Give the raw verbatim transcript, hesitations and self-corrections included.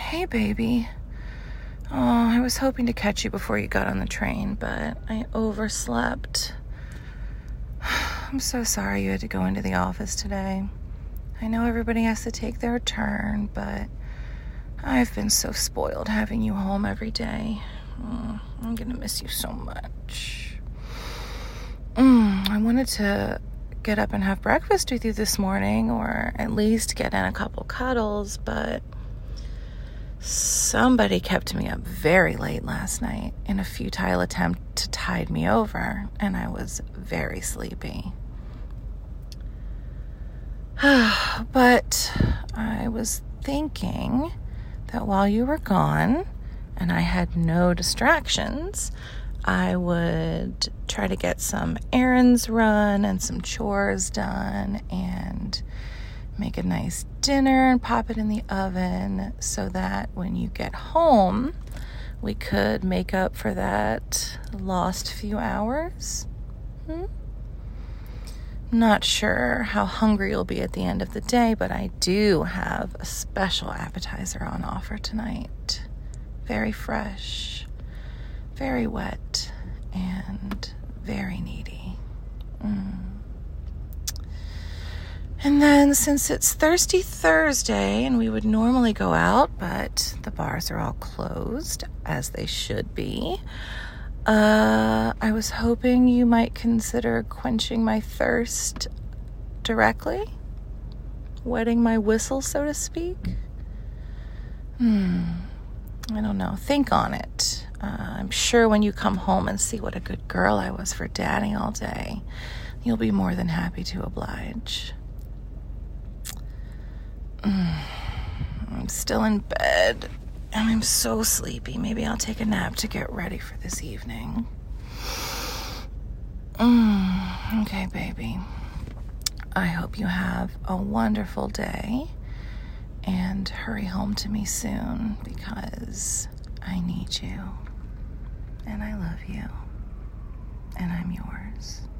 Hey, baby. Oh, I was hoping to catch you before you got on the train, but I overslept. I'm so sorry you had to go into the office today. I know everybody has to take their turn, but I've been so spoiled having you home every day. Oh, I'm gonna miss you so much. Mm, I wanted to get up and have breakfast with you this morning, or at least get in a couple cuddles, but somebody kept me up very late last night in a futile attempt to tide me over, and I was very sleepy. But I was thinking that while you were gone and I had no distractions, I would try to get some errands run and some chores done and make a nice dinner and pop it in the oven so that when you get home, we could make up for that lost few hours. Hmm? Not sure how hungry you'll be at the end of the day, but I do have a special appetizer on offer tonight. Very fresh, very wet, and very needy. Mm. And then, since it's Thirsty Thursday and we would normally go out, but the bars are all closed, as they should be, uh, I was hoping you might consider quenching my thirst directly, wetting my whistle, so to speak. Hmm, I don't know. Think on it. Uh, I'm sure when you come home and see what a good girl I was for Daddy all day, you'll be more than happy to oblige. I'm still in bed, and I'm so sleepy. Maybe I'll take a nap to get ready for this evening. Mm, okay, baby. I hope you have a wonderful day, and hurry home to me soon, because I need you, and I love you, and I'm yours.